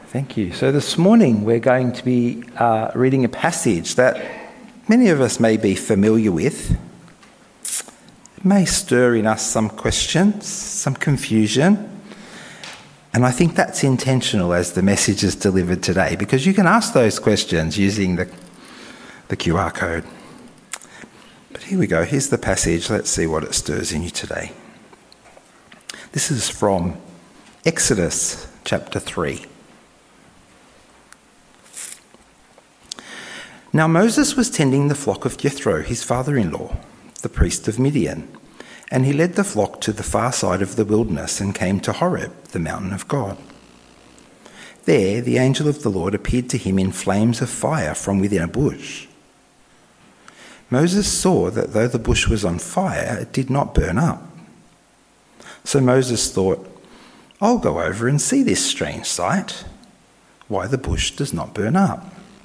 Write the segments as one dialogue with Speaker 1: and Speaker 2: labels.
Speaker 1: Thank you. So this morning we're going to be reading a passage that many of us may be familiar with. It may stir in us some questions, some confusion, and I think that's intentional as the message is delivered today, because you can ask those questions using the QR code. But here we go. Here's the passage. Let's see what it stirs in you today. This is from Exodus chapter 3. Now Moses was tending the flock of Jethro, his father-in-law, the priest of Midian, and he led the flock to the far side of the wilderness and came to Horeb, the mountain of God. There the angel of the Lord appeared to him in flames of fire from within a bush. Moses saw that though the bush was on fire, it did not burn up. So Moses thought, "I'll go over and see this strange sight, why the bush does not burn up."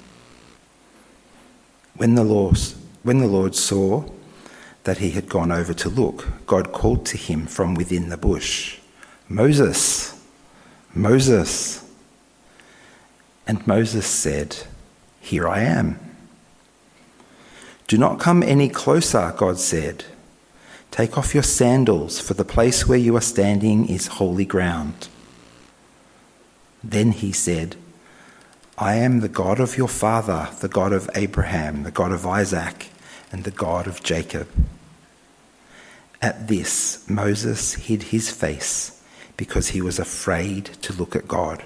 Speaker 1: When the Lord saw that he had gone over to look, God called to him from within the bush, "Moses, Moses." And Moses said, "Here I am." "Do not come any closer," God said. "Take off your sandals, for the place where you are standing is holy ground." Then he said, "I am the God of your father, the God of Abraham, the God of Isaac, and the God of Jacob." At this, Moses hid his face because he was afraid to look at God.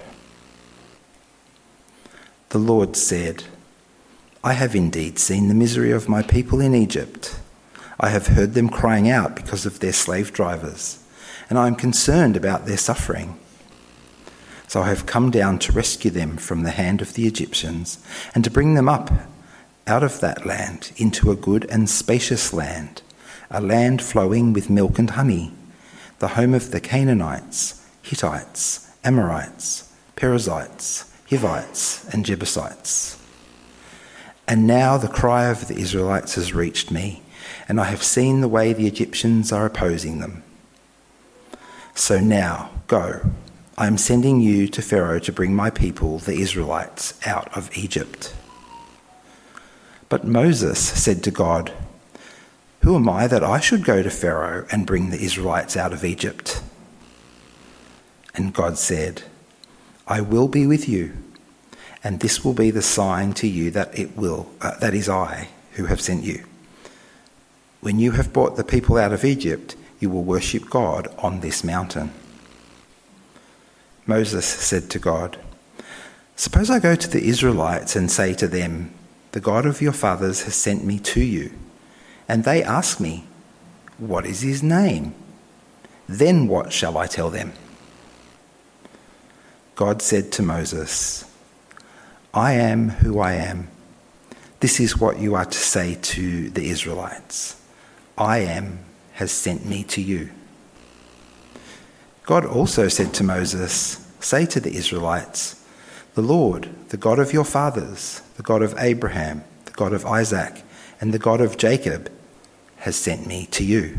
Speaker 1: The Lord said, "I have indeed seen the misery of my people in Egypt. I have heard them crying out because of their slave drivers, and I am concerned about their suffering. So I have come down to rescue them from the hand of the Egyptians and to bring them up out of that land into a good and spacious land, a land flowing with milk and honey, the home of the Canaanites, Hittites, Amorites, Perizzites, Hivites, and Jebusites. And now the cry of the Israelites has reached me, and I have seen the way the Egyptians are opposing them. So now, go. I am sending you to Pharaoh to bring my people, the Israelites, out of Egypt." But Moses said to God, "Who am I that I should go to Pharaoh and bring the Israelites out of Egypt?" And God said, "I will be with you, and this will be the sign to you that that is I who have sent you. When you have brought the people out of Egypt, you will worship God on this mountain." Moses said to God, "Suppose I go to the Israelites and say to them, 'The God of your fathers has sent me to you,' and they ask me, 'What is his name?' Then what shall I tell them?" God said to Moses, "I am who I am. This is what you are to say to the Israelites. 'I am has sent me to you.'" God also said to Moses, "Say to the Israelites, 'The Lord, the God of your fathers, the God of Abraham, the God of Isaac, and the God of Jacob, has sent me to you.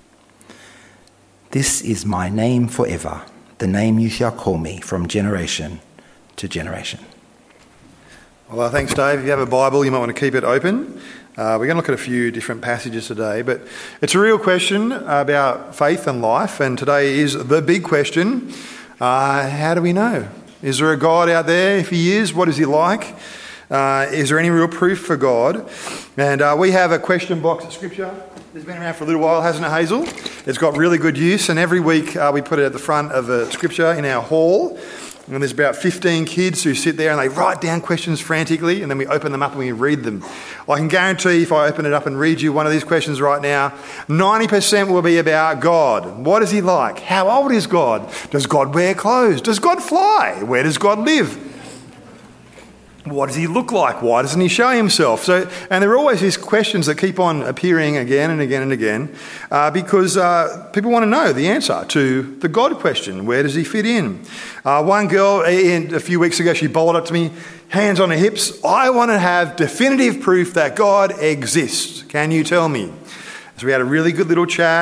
Speaker 1: This is my name forever, the name you shall call me from generation to generation."
Speaker 2: Well, thanks, Dave. If you have a Bible, you might want to keep it open. We're going to look at a few different passages today, but it's a real question about faith and life, and today is the big question. How do we know? Is there a God out there? If he is, what is he like? Is there any real proof for God? And we have a question box at Scripture. It's been around for a little while, hasn't it, Hazel? It's got really good use, and every week we put it at the front of a Scripture in our hall. And there's about 15 kids who sit there and they write down questions frantically, and then we open them up and we read them. I can guarantee if I open it up and read you one of these questions right now, 90% will be about God. What is he like? How old is God? Does God wear clothes? Does God fly? Where does God live? What does he look like? Why doesn't he show himself? And there are always these questions that keep on appearing again and again and again because people want to know the answer to the God question. Where does he fit in? One girl a few weeks ago, she bowled up to me, hands on her hips, "I want to have definitive proof that God exists. Can you tell me?" So we had a really good little chat,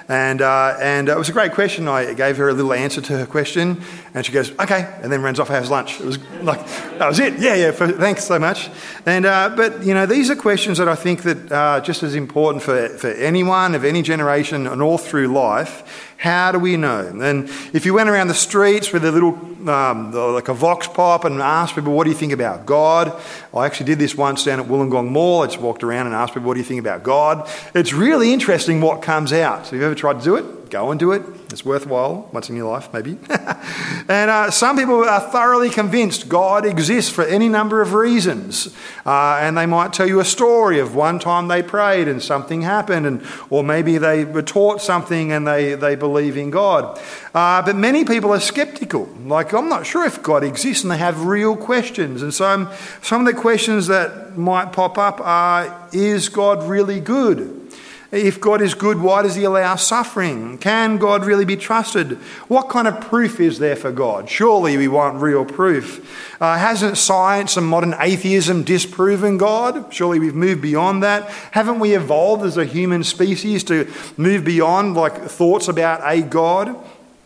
Speaker 2: And it was a great question. I gave her a little answer to her question, and she goes, okay, and then runs off and has lunch. It was like, that was it. Yeah, thanks so much. And but, these are questions that I think that are just as important for anyone of any generation and all through life. How do we know? And if you went around the streets with a little, like a vox pop and asked people, what do you think about God? I actually did this once down at Wollongong Mall. I just walked around and asked people, what do you think about God? It's really interesting what comes out. So if you've ever tried to do it, go and do it. It's worthwhile once in your life, maybe. And some people are thoroughly convinced God exists for any number of reasons. And they might tell you a story of one time they prayed and something happened, or maybe they were taught something and they believe in God. But many people are sceptical. Like, I'm not sure if God exists, and they have real questions. And so some of the questions that might pop up are, is God really good? If God is good, why does he allow suffering? Can God really be trusted? What kind of proof is there for God? Surely we want real proof. Hasn't science and modern atheism disproven God? Surely we've moved beyond that. Haven't we evolved as a human species to move beyond thoughts about a God?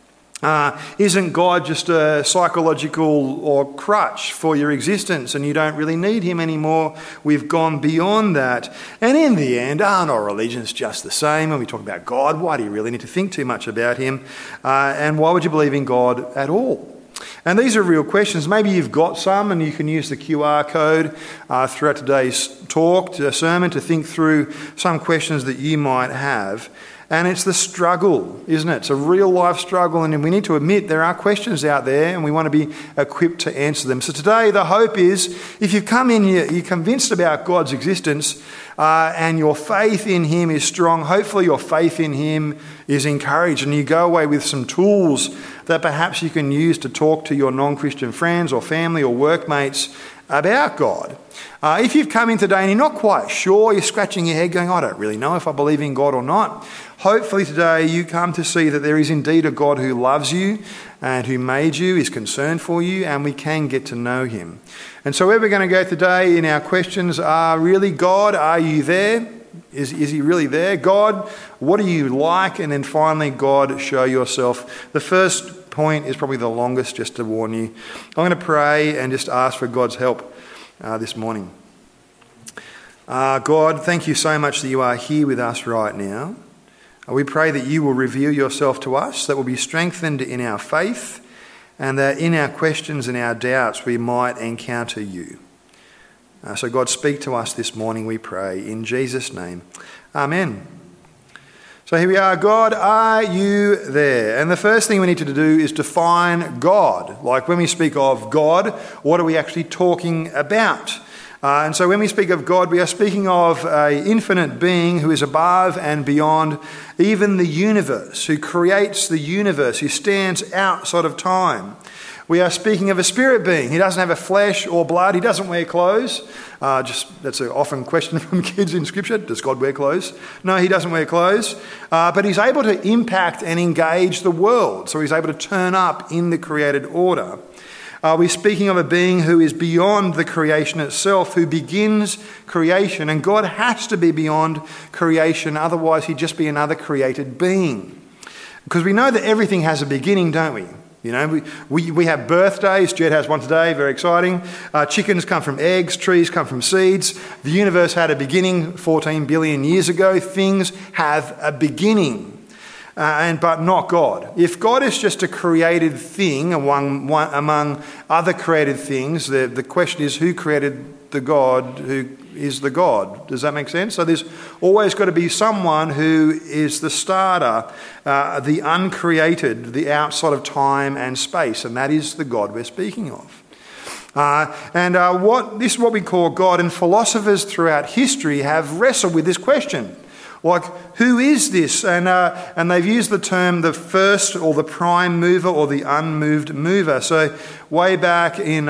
Speaker 2: Isn't God just a psychological or crutch for your existence and you don't really need him anymore? We've gone beyond that. And in the end, aren't our religions just the same? When we talk about God, why do you really need to think too much about him? And why would you believe in God at all? And these are real questions. Maybe you've got some, and you can use the QR code throughout today's sermon to think through some questions that you might have. And it's the struggle, isn't it? It's a real life struggle, and we need to admit there are questions out there and we want to be equipped to answer them. So today the hope is, if you've come in here, you're convinced about God's existence and your faith in him is strong, hopefully your faith in him is encouraged and you go away with some tools that perhaps you can use to talk to your non-Christian friends or family or workmates about God. If you've come in today and you're not quite sure, you're scratching your head going, I don't really know if I believe in God or not. Hopefully today you come to see that there is indeed a God who loves you and who made you, is concerned for you, and we can get to know him. And so where we're going to go today in our questions are really, God, are you there? Is he really there? God, what are you like? And then finally, God, show yourself. The first point is probably the longest, just to warn you. I'm going to pray and just ask for God's help this morning. God, thank you so much that you are here with us right now. We pray that you will reveal yourself to us, that we'll be strengthened in our faith, and that in our questions and our doubts we might encounter you. So God, speak to us this morning, we pray, in Jesus' name. Amen. So here we are. God, are you there? And the first thing we need to do is define God. Like when we speak of God, what are we actually talking about? And so when we speak of God, we are speaking of an infinite being who is above and beyond even the universe, who creates the universe, who stands outside of time. We are speaking of a spirit being. He doesn't have a flesh or blood. He doesn't wear clothes. That's an often question from kids in Scripture. Does God wear clothes? No, he doesn't wear clothes. But he's able to impact and engage the world. So he's able to turn up in the created order. We're speaking of a being who is beyond the creation itself, who begins creation. And God has to be beyond creation, otherwise he'd just be another created being. Because we know that everything has a beginning, don't we? You know, we have birthdays. Jed has one today, very exciting. Chickens come from eggs, trees come from seeds. The universe had a beginning 14 billion years ago. Things have a beginning. But not God. If God is just a created thing among other created things, the question is, who created the God who is the God? Does that make sense? So there's always got to be someone who is the starter, the uncreated, the outside of time and space, and that is the God we're speaking of. This is what we call God, and philosophers throughout history have wrestled with this question. Like, who is this? And they've used the term the first or the prime mover or the unmoved mover. So way back in,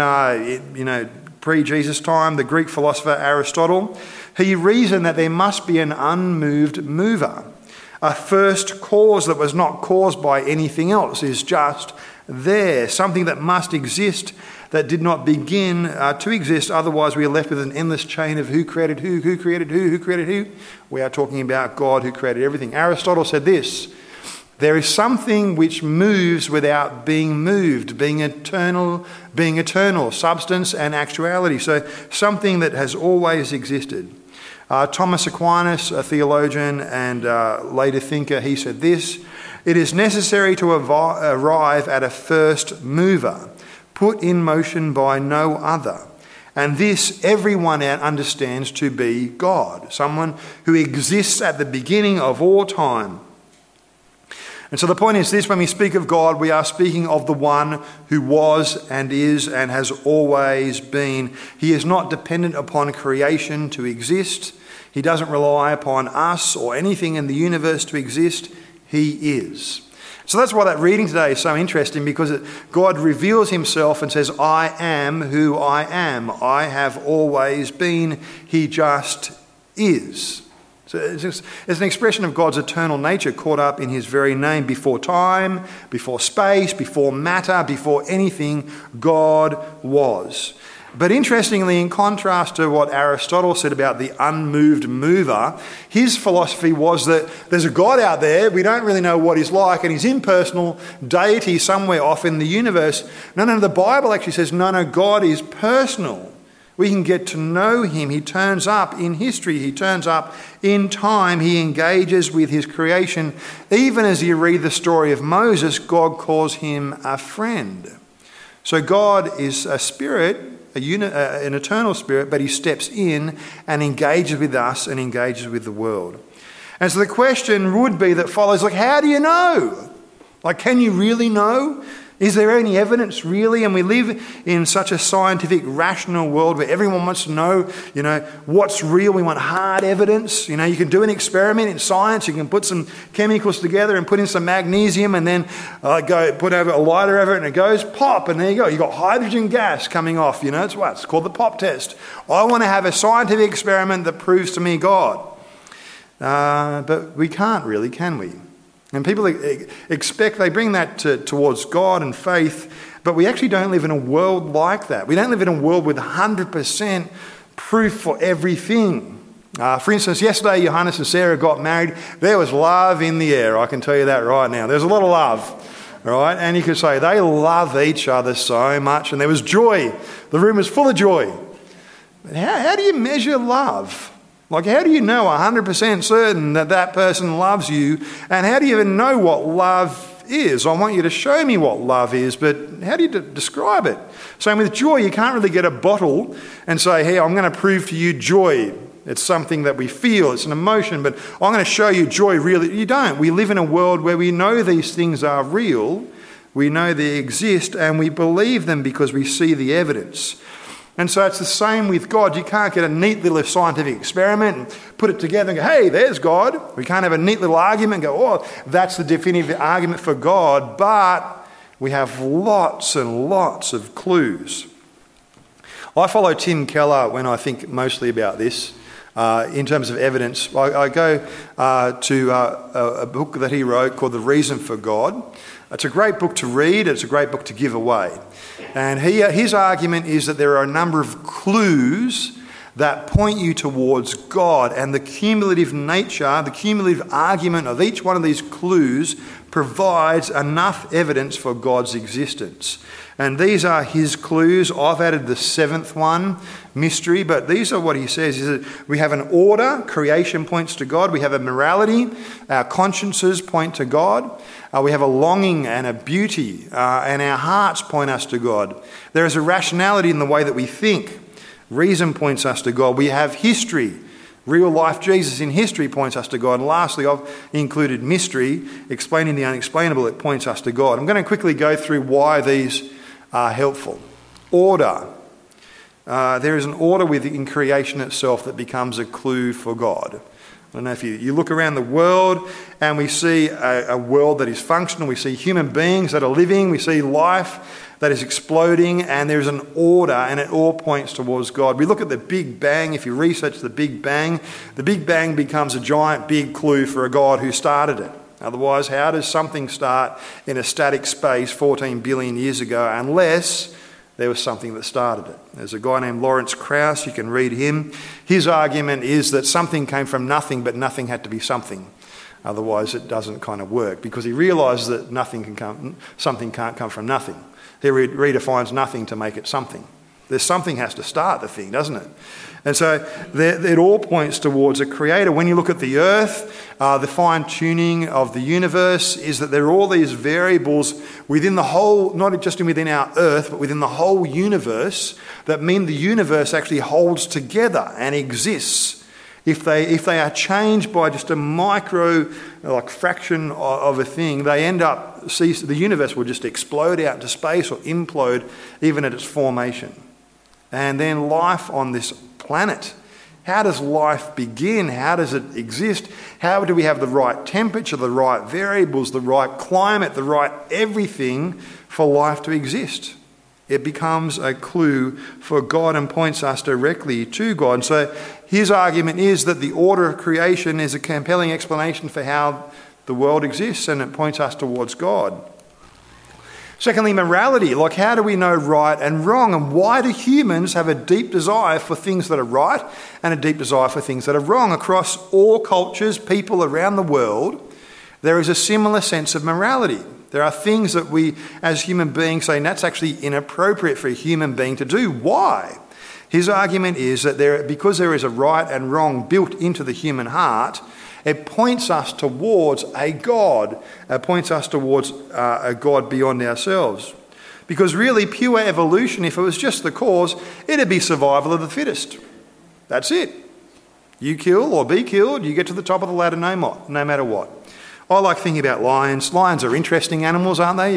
Speaker 2: pre-Jesus time, the Greek philosopher Aristotle, he reasoned that there must be an unmoved mover. A first cause that was not caused by anything else is just there, something that must exist that did not begin to exist. Otherwise, we are left with an endless chain of who created who created who created who. We are talking about God who created everything. Aristotle said this: there is something which moves without being moved, being eternal, substance and actuality. So something that has always existed. Thomas Aquinas, a theologian and later thinker, he said this: it is necessary to arrive at a first mover, put in motion by no other. And this everyone understands to be God, someone who exists at the beginning of all time. And so the point is this: when we speak of God, we are speaking of the one who was and is and has always been. He is not dependent upon creation to exist. He doesn't rely upon us or anything in the universe to exist. He is. So that's why that reading today is so interesting, because God reveals himself and says, I am who I am. I have always been. He just is. So it's an expression of God's eternal nature caught up in his very name. Before time, before space, before matter, before anything, God was. But interestingly, in contrast to what Aristotle said about the unmoved mover, his philosophy was that there's a God out there, we don't really know what he's like, and he's impersonal deity somewhere off in the universe. No, the Bible actually says, no, God is personal. We can get to know him. He turns up in history. He turns up in time. He engages with his creation. Even as you read the story of Moses, God calls him a friend. So God is a spirit, an eternal spirit, but he steps in and engages with us and engages with the world. And so the question would be that follows, how do you know? Can you really know? Is there any evidence really? And we live in such a scientific, rational world where everyone wants to know, what's real. We want hard evidence. You can do an experiment in science. You can put some chemicals together and put in some magnesium and then put over a lighter over it and it goes pop, and there you go. You've got hydrogen gas coming off. It's called the pop test. I want to have a scientific experiment that proves to me God. But we can't really, can we? And people they bring that towards God and faith, but we actually don't live in a world like that. We don't live in a world with 100% proof for everything. For instance, yesterday Johannes and Sarah got married. There was love in the air, I can tell you that right now. There's a lot of love, right? And you could say they love each other so much, and there was joy. The room was full of joy. But how do you measure love? How do you know 100% certain that that person loves you? And how do you even know what love is? I want you to show me what love is, but how do you describe it? Same with joy. You can't really get a bottle and say, hey, I'm going to prove to you joy. It's something that we feel. It's an emotion, but I'm going to show you joy really. You don't. We live in a world where we know these things are real. We know they exist, and we believe them because we see the evidence. And so it's the same with God. You can't get a neat little scientific experiment and put it together and go, hey, there's God. We can't have a neat little argument and go, oh, that's the definitive argument for God. But we have lots and lots of clues. I follow Tim Keller when I think mostly about this in terms of evidence. I go to a book that he wrote called The Reason for God. It's a great book to read. It's a great book to give away. And his argument is that there are a number of clues that point you towards God, and the cumulative nature, the cumulative argument of each one of these clues provides enough evidence for God's existence. And these are his clues. I've added the seventh one, mystery, but these are what he says, is that we have an order, creation points to God. We have a morality, our consciences point to God. We have a longing and a beauty, and our hearts point us to God. There is a rationality in the way that we think. Reason points us to God. We have history. Real life Jesus in history points us to God. And lastly, I've included mystery, explaining the unexplainable. It points us to God. I'm going to quickly go through why these are helpful. Order. There is an order within creation itself that becomes a clue for God. I don't know if you look around the world and we see a world that is functional. We see human beings that are living. We see life that is exploding, and there's an order, and it all points towards God. We look at the Big Bang. If you research the Big Bang becomes a giant big clue for a God who started it. Otherwise, how does something start in a static space 14 billion years ago unless there was something that started it? There's a guy named Lawrence Krauss, you can read him. His argument is that something came from nothing, but nothing had to be something. Otherwise, it doesn't kind of work, because he realises that something can't come from nothing. He redefines nothing to make it something. There's something has to start the thing, doesn't it? And so it all points towards a creator. When you look at the earth, the fine-tuning of the universe is that there are all these variables within the whole, not just within our earth, but within the whole universe, that mean the universe actually holds together and exists. If they are changed by just a micro, fraction of a thing, they end up, the universe will just explode out into space or implode even at its formation. And then life on this planet. How does life begin? How does it exist? How do we have the right temperature, the right variables, the right climate, the right everything for life to exist? It becomes a clue for God and points us directly to God. And so his argument is that the order of creation is a compelling explanation for how the world exists, and it points us towards God. Secondly, morality. How do we know right and wrong? And why do humans have a deep desire for things that are right and a deep desire for things that are wrong? Across all cultures, people around the world, there is a similar sense of morality. There are things that we, as human beings, say, that's actually inappropriate for a human being to do. Why? His argument is that because there is a right and wrong built into the human heart, it points us towards a God. It points us towards a God beyond ourselves. Because really, pure evolution, if it was just the cause, it'd be survival of the fittest. That's it. You kill or be killed, you get to the top of the ladder no matter what. I like thinking about lions. Lions are interesting animals, aren't they?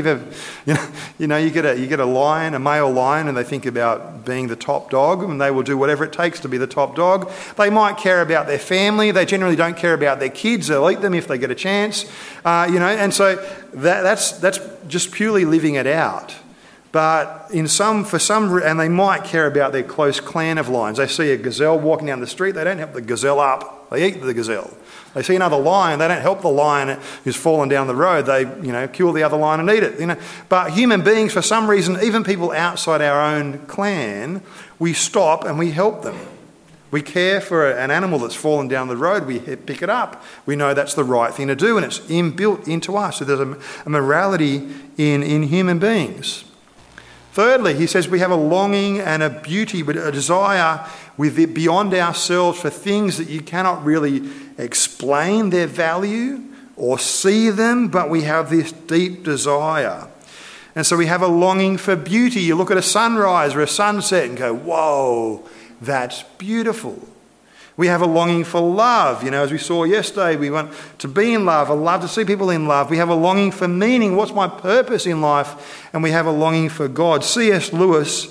Speaker 2: You get a lion, a male lion, and they think about being the top dog, and they will do whatever it takes to be the top dog. They might care about their family. They generally don't care about their kids. They'll eat them if they get a chance. And so that's just purely living it out. But and they might care about their close clan of lions. They see a gazelle walking down the street. They don't help the gazelle up. They eat the gazelle. They see another lion, they don't help the lion who's fallen down the road. They, kill the other lion and eat it. But human beings, for some reason, even people outside our own clan, we stop and we help them. We care for an animal that's fallen down the road. We pick it up. We know that's the right thing to do, and it's inbuilt into us. So there's a morality in human beings. Thirdly, he says we have a longing and a beauty, but a desire with it beyond ourselves for things that you cannot really explain their value or see them, but we have this deep desire. And so we have a longing for beauty. You look at a sunrise or a sunset and go, whoa, that's beautiful. We have a longing for love. As we saw yesterday, we want to be in love. I love to see people in love. We have a longing for meaning. What's my purpose in life? And we have a longing for God. C.S. Lewis,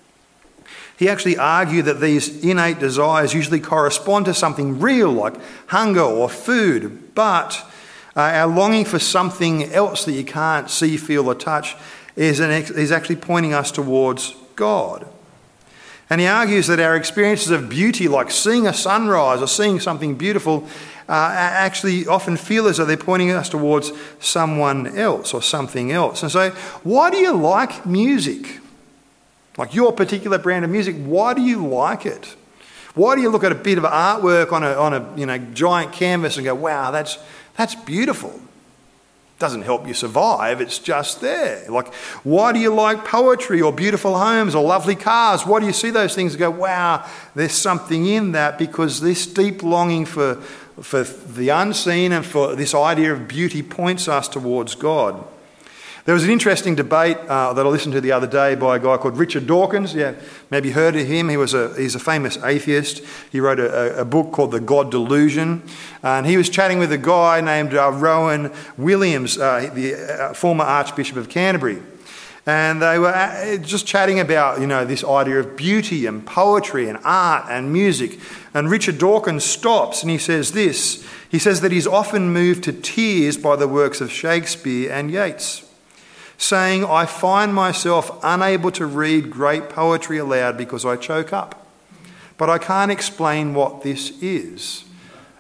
Speaker 2: he actually argued that these innate desires usually correspond to something real, like hunger or food. But our longing for something else that you can't see, feel or touch is actually pointing us towards God. And he argues that our experiences of beauty, like seeing a sunrise or seeing something beautiful, actually often feel as though they're pointing us towards someone else or something else. And so, why do you like music? Like your particular brand of music, why do you like it? Why do you look at a bit of artwork on a giant canvas and go, wow, that's beautiful? Doesn't help you survive, it's just there. Like, why do you like poetry or beautiful homes or lovely cars? Why do you see those things and go, wow, there's something in that? Because this deep longing for the unseen and for this idea of beauty points us towards God. There was an interesting debate that I listened to the other day by a guy called Richard Dawkins. Yeah, maybe heard of him. He's a famous atheist. He wrote a book called The God Delusion. And he was chatting with a guy named Rowan Williams, the former Archbishop of Canterbury. And they were just chatting about, this idea of beauty and poetry and art and music. And Richard Dawkins stops and he says this. He says that he's often moved to tears by the works of Shakespeare and Yeats, saying, I find myself unable to read great poetry aloud because I choke up. But I can't explain what this is.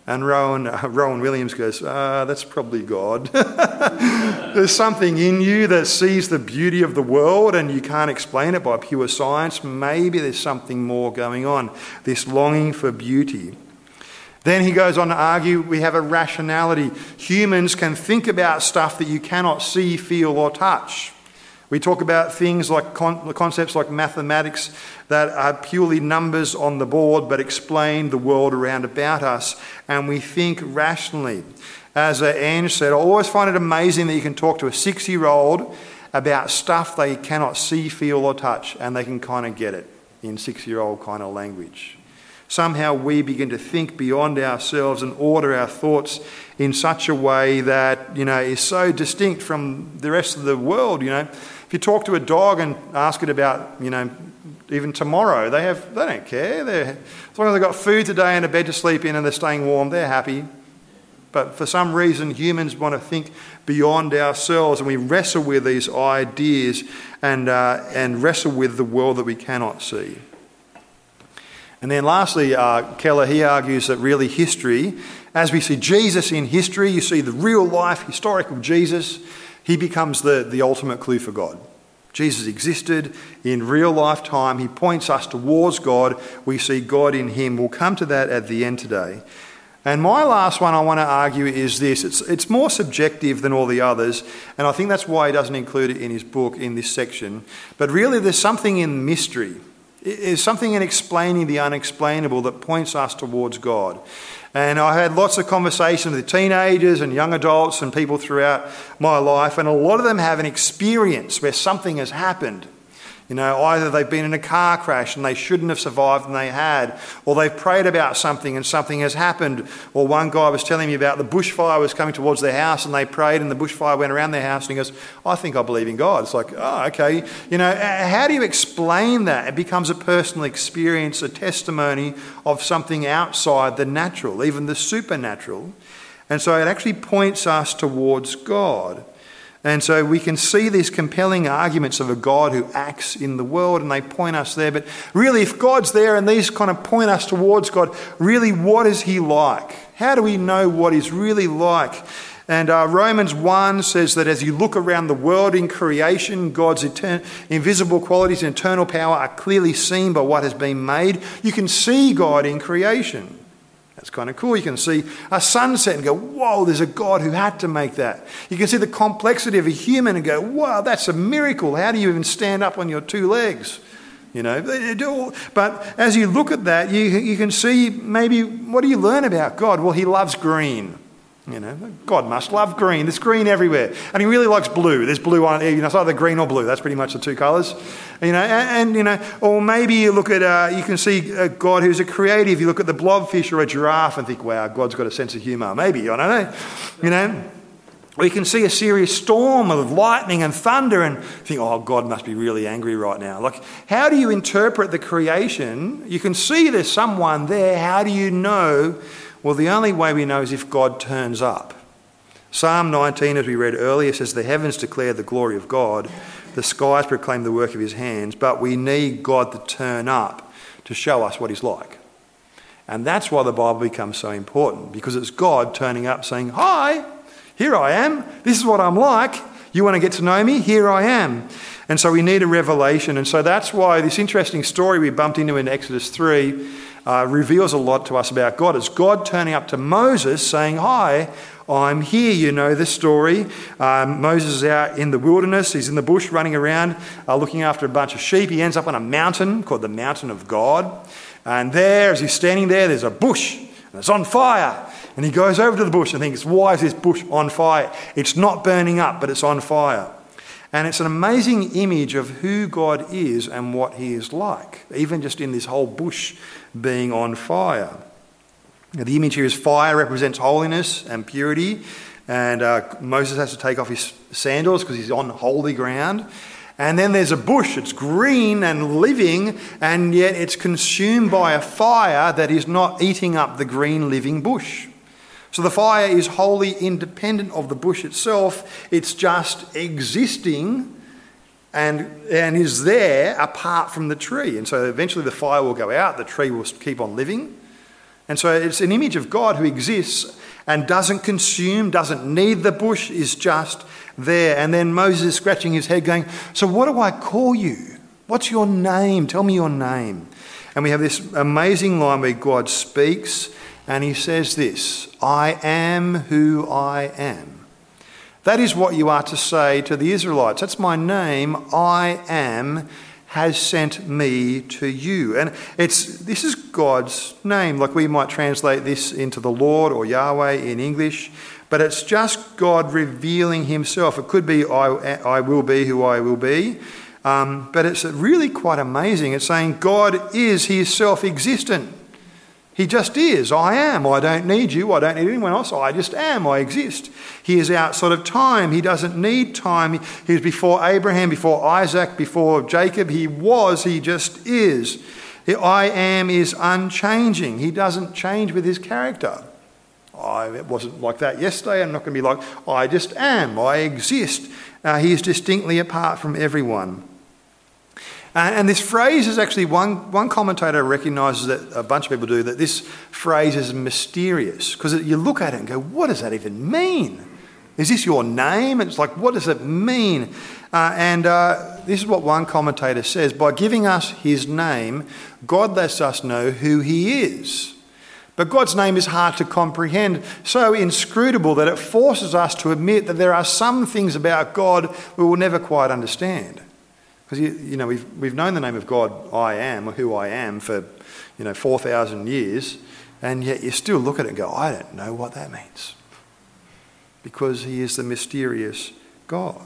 Speaker 2: And Rowan Williams goes, that's probably God. There's something in you that sees the beauty of the world and you can't explain it by pure science. Maybe there's something more going on, this longing for beauty. Then he goes on to argue we have a rationality. Humans can think about stuff that you cannot see, feel or touch. We talk about things like concepts like mathematics that are purely numbers on the board but explain the world around about us, and we think rationally. As Ange said, I always find it amazing that you can talk to a 6-year-old about stuff they cannot see, feel or touch, and they can kind of get it in 6-year-old kind of language. Somehow we begin to think beyond ourselves and order our thoughts in such a way that, is so distinct from the rest of the world. If you talk to a dog and ask it about, even tomorrow, they don't care. As long as they've got food today and a bed to sleep in and they're staying warm, they're happy. But for some reason, humans want to think beyond ourselves, and we wrestle with these ideas and wrestle with the world that we cannot see. And then lastly, Keller, he argues that really history, as we see Jesus in history, you see the real life, historical Jesus, he becomes the ultimate clue for God. Jesus existed in real life time. He points us towards God. We see God in him. We'll come to that at the end today. And my last one I want to argue is this. It's more subjective than all the others, and I think that's why he doesn't include it in his book in this section. But really there's something in mystery. There's something in explaining the unexplainable that points us towards God. And I had lots of conversations with teenagers and young adults and people throughout my life, and a lot of them have an experience where something has happened. Either they've been in a car crash and they shouldn't have survived and they had, or they've prayed about something and something has happened. Or one guy was telling me about the bushfire was coming towards their house and they prayed and the bushfire went around their house, and he goes, I think I believe in God. It's like, oh, okay. How do you explain that? It becomes a personal experience, a testimony of something outside the natural, even the supernatural. And so it actually points us towards God. And so we can see these compelling arguments of a God who acts in the world, and they point us there. But really, if God's there and these kind of point us towards God, really, what is he like? How do we know what he's really like? And Romans 1 says that as you look around the world in creation, God's invisible qualities and eternal power are clearly seen by what has been made. You can see God in creation. That's kind of cool. You can see a sunset and go, whoa, there's a God who had to make that. You can see the complexity of a human and go, wow, that's a miracle. How do you even stand up on your 2 legs? But as you look at that, you can see maybe, what do you learn about God? Well, he loves green. God must love green. There's green everywhere. And he really likes blue. There's blue on it. It's either green or blue. That's pretty much the 2 colours. Or maybe you look at, you can see a God who's a creative. You look at the blobfish or a giraffe and think, wow, God's got a sense of humour. Maybe, I don't know. Or you can see a serious storm of lightning and thunder and think, oh, God must be really angry right now. Like, how do you interpret the creation? You can see there's someone there. How do you know? Well, the only way we know is if God turns up. Psalm 19, as we read earlier, says, the heavens declare the glory of God, the skies proclaim the work of his hands, but we need God to turn up to show us what he's like. And that's why the Bible becomes so important, because it's God turning up saying, hi, here I am, this is what I'm like, you want to get to know me? Here I am. And so we need a revelation, and so that's why this interesting story we bumped into in Exodus 3 reveals a lot to us about God. It's God turning up to Moses saying, hi, I'm here. You know the story. Moses is out in the wilderness. He's in the bush running around looking after a bunch of sheep. He ends up on a mountain called the Mountain of God. And there, as he's standing there, there's a bush and it's on fire. And he goes over to the bush and thinks, why is this bush on fire? It's not burning up, but it's on fire. And it's an amazing image of who God is and what he is like, even just in this whole bush being on fire. Now, the image here is fire represents holiness and purity, and Moses has to take off his sandals because he's on holy ground. And then there's a bush, it's green and living, and yet it's consumed by a fire that is not eating up the green living bush. So the fire is wholly independent of the bush itself. It's just existing and is there apart from the tree. And so eventually the fire will go out, the tree will keep on living. And so it's an image of God who exists and doesn't consume, doesn't need the bush, is just there. And then Moses is scratching his head going, so what do I call you? What's your name? Tell me your name. And we have this amazing line where God speaks and he says this, I am who I am. That is what you are to say to the Israelites. That's my name, I am, has sent me to you. And this is God's name. Like we might translate this into the Lord or Yahweh in English, but it's just God revealing himself. It could be I will be who I will be, but it's really quite amazing. It's saying God is, he is self-existent. He just is. I am. I don't need you. I don't need anyone else. I just am. I exist. He is outside of time. He doesn't need time. He was before Abraham, before Isaac, before Jacob. He was. He just is. The I am is unchanging. He doesn't change with his character. It wasn't like that yesterday. I'm not going to be like, I just am. I exist. He is distinctly apart from everyone. And this phrase is actually, one commentator recognises that, a bunch of people do, that this phrase is mysterious. Because you look at it and go, what does that even mean? Is this your name? And it's like, what does it mean? This is what one commentator says. By giving us his name, God lets us know who he is. But God's name is hard to comprehend, so inscrutable that it forces us to admit that there are some things about God we will never quite understand. Because, we've known the name of God, I am, or who I am, for, 4,000 years, and yet you still look at it and go, I don't know what that means. Because he is the mysterious God.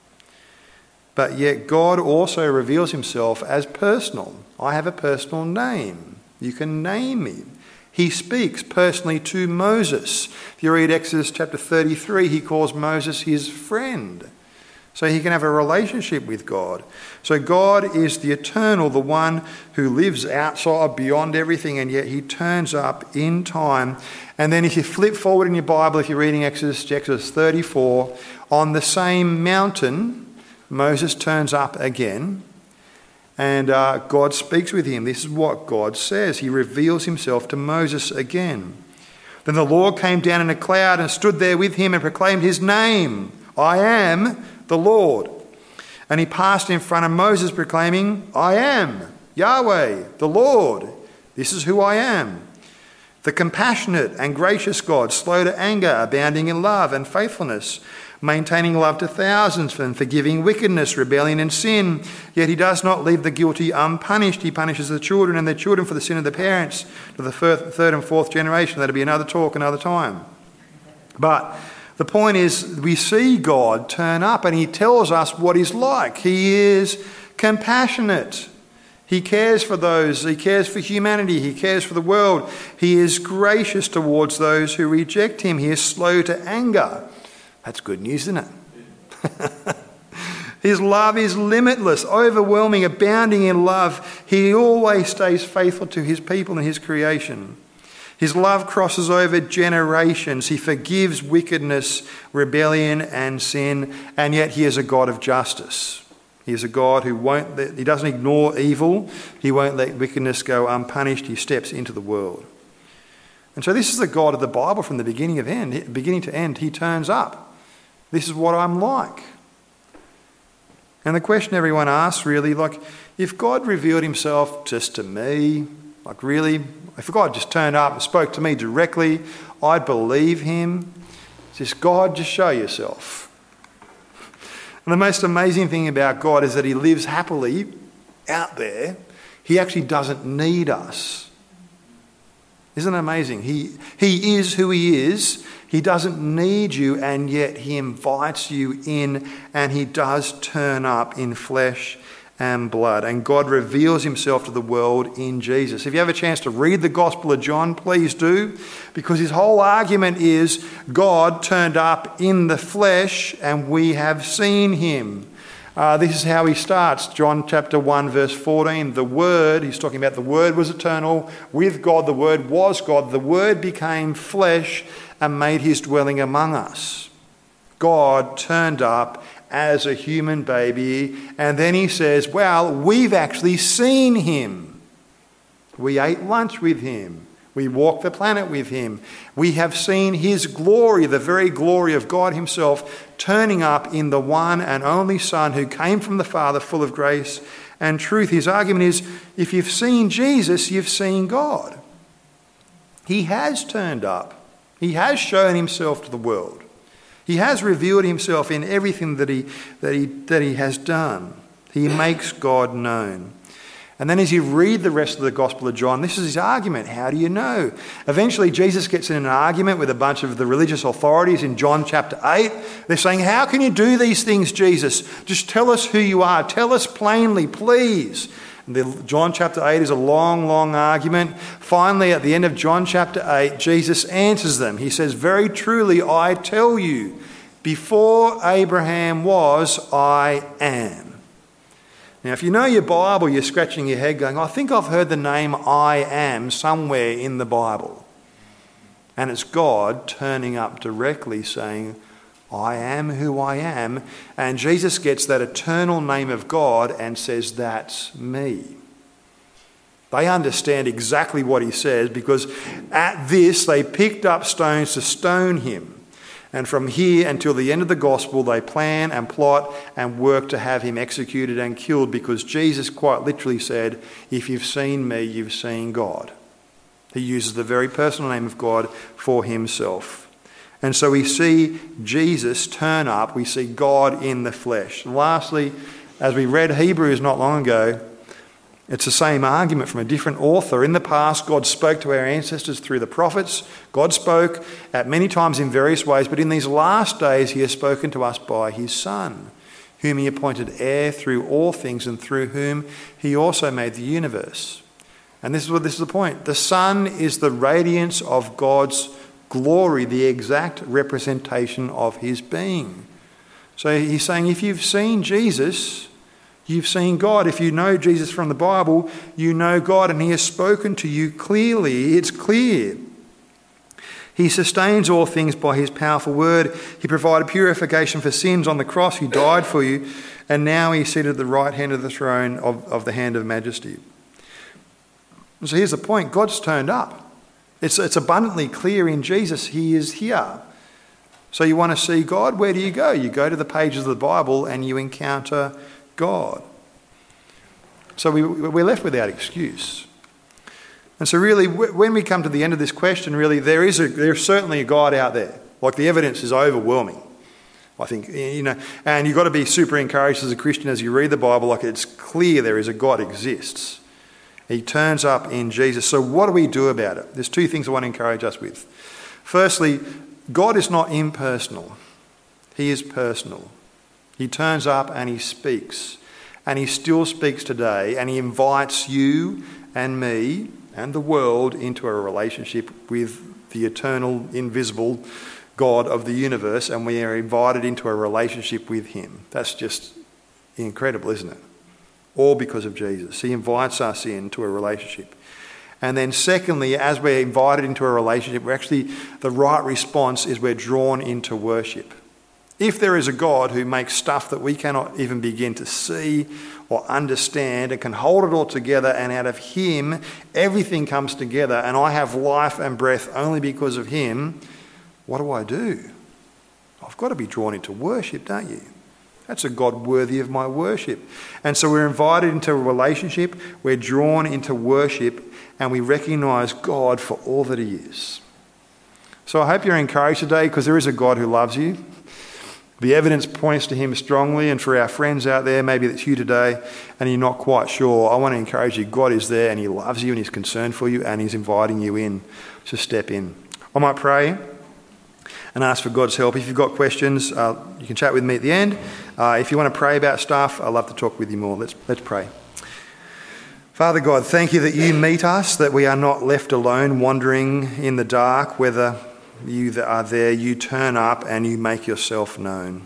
Speaker 2: But yet God also reveals himself as personal. I have a personal name. You can name me. He speaks personally to Moses. If you read Exodus chapter 33, he calls Moses his friend. So he can have a relationship with God. So God is the eternal, the one who lives outside, beyond everything, and yet he turns up in time. And then if you flip forward in your Bible, if you're reading Exodus 34, on the same mountain, Moses turns up again, and God speaks with him. This is what God says. He reveals himself to Moses again. Then the Lord came down in a cloud and stood there with him and proclaimed his name. I am the Lord. And he passed in front of Moses proclaiming, I am Yahweh, the Lord. This is who I am. The compassionate and gracious God, slow to anger, abounding in love and faithfulness, maintaining love to thousands and forgiving wickedness, rebellion and sin. Yet he does not leave the guilty unpunished. He punishes the children and their children for the sin of the parents to the third and fourth generation. That'll be another talk another time. But the point is, we see God turn up and he tells us what he's like. He is compassionate. He cares for those. He cares for humanity. He cares for the world. He is gracious towards those who reject him. He is slow to anger. That's good news, isn't it? His love is limitless, overwhelming, abounding in love. He always stays faithful to his people and his creation. His love crosses over generations. He forgives wickedness, rebellion and sin, and yet he is a God of justice. He is a God who he doesn't ignore evil. He won't let wickedness go unpunished. He steps into the world. And so this is the God of the Bible from the beginning to end. He turns up. This is what I'm like. And the question everyone asks really, like, if God revealed himself just to me, like really, if God just turned up and spoke to me directly, I'd believe him. It's just, God, just show yourself. And the most amazing thing about God is that he lives happily out there. He actually doesn't need us. Isn't it amazing? He is who he is. He doesn't need you, and yet he invites you in, and he does turn up in flesh and blood. And God reveals himself to the world in Jesus. If you have a chance to read the Gospel of John, please do, because his whole argument is God turned up in the flesh and we have seen him. This is how he starts. John chapter 1 verse 14. The Word, he's talking about the Word was eternal. With God, the Word was God. The Word became flesh and made his dwelling among us. God turned up as a human baby, and then he says, well, we've actually seen him. We ate lunch with him. We walk the planet with him. We have seen his glory, the very glory of God himself, turning up in the one and only Son who came from the Father, full of grace and truth. His argument is, if you've seen Jesus, you've seen God. He has turned up. He has shown himself to the world. He has revealed himself in everything that he has done. He makes God known. And then as you read the rest of the Gospel of John, this is his argument. How do you know? Eventually, Jesus gets in an argument with a bunch of the religious authorities in John chapter 8. They're saying, how can you do these things, Jesus? Just tell us who you are. Tell us plainly, please. And John chapter 8 is a long, long argument. Finally, at the end of John chapter 8, Jesus answers them. He says, very truly, I tell you, before Abraham was, I am. Now, if you know your Bible, you're scratching your head going, I think I've heard the name I am somewhere in the Bible. And it's God turning up directly saying, I am who I am. And Jesus gets that eternal name of God and says, that's me. They understand exactly what he says because at this they picked up stones to stone him. And from here until the end of the gospel, they plan and plot and work to have him executed and killed because Jesus quite literally said, if you've seen me, you've seen God. He uses the very personal name of God for himself. And so we see Jesus turn up, we see God in the flesh. And lastly, as we read Hebrews not long ago, it's the same argument from a different author. In the past, God spoke to our ancestors through the prophets. God spoke at many times in various ways, but in these last days he has spoken to us by his Son, whom he appointed heir through all things and through whom he also made the universe. And this is the point. The Son is the radiance of God's glory, the exact representation of his being. So he's saying, if you've seen Jesus, you've seen God. If you know Jesus from the Bible, you know God, and he has spoken to you clearly. It's clear. He sustains all things by his powerful word. He provided purification for sins on the cross. He died for you, and now he's seated at the right hand of the throne of the hand of majesty. So here's the point. God's turned up. It's abundantly clear in Jesus. He is here. So you want to see God? Where do you go? You go to the pages of the Bible and you encounter God. So we're left without excuse. And so really, when we come to the end of this question, really, there's certainly a God out there. Like, the evidence is overwhelming, I think, and you've got to be super encouraged as a Christian as you read the Bible. Like, it's clear there is a God exists. He turns up in Jesus. So what do we do about it? There's two things I want to encourage us with. Firstly, God is not impersonal. He is personal. He turns up and he speaks. And he still speaks today. And he invites you and me and the world into a relationship with the eternal, invisible God of the universe. And we are invited into a relationship with him. That's just incredible, isn't it? All because of Jesus. He invites us into a relationship. And then secondly, as we're invited into a relationship, the right response is we're drawn into worship. If there is a God who makes stuff that we cannot even begin to see or understand and can hold it all together, and out of him everything comes together, and I have life and breath only because of him, what do? I've got to be drawn into worship, don't you? That's a God worthy of my worship. And so we're invited into a relationship, we're drawn into worship, and we recognise God for all that he is. So I hope you're encouraged today, because there is a God who loves you. The evidence points to him strongly, and for our friends out there, maybe that's you today, and you're not quite sure, I want to encourage you. God is there, and he loves you, and he's concerned for you, and he's inviting you in to step in. I might pray and ask for God's help. If you've got questions, you can chat with me at the end. If you want to pray about stuff, I'd love to talk with you more. Let's pray. Father God, thank you that you meet us, that we are not left alone wandering in the dark, whether you that are there, you turn up and you make yourself known.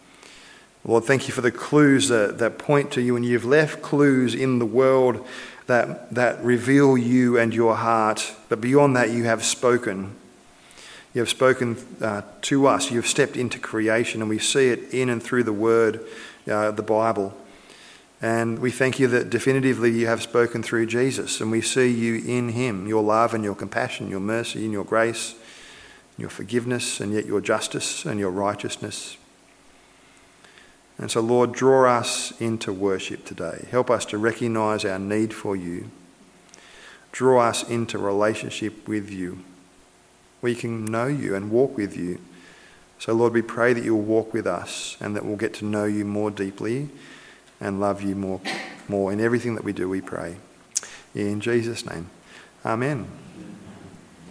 Speaker 2: Lord, thank you for the clues that point to you, and you've left clues in the world that reveal you and your heart. But beyond that, you have spoken. You have spoken to us. You have stepped into creation, and we see it in and through the Word, the Bible. And we thank you that definitively you have spoken through Jesus, and we see you in him, your love and your compassion, your mercy and your grace, your forgiveness, and yet your justice and your righteousness. And so, Lord, draw us into worship today. Help us to recognise our need for you. Draw us into relationship with you. We can know you and walk with you. So, Lord, we pray that you'll walk with us and that we'll get to know you more deeply and love you more in everything that we do, we pray. In Jesus' name, amen.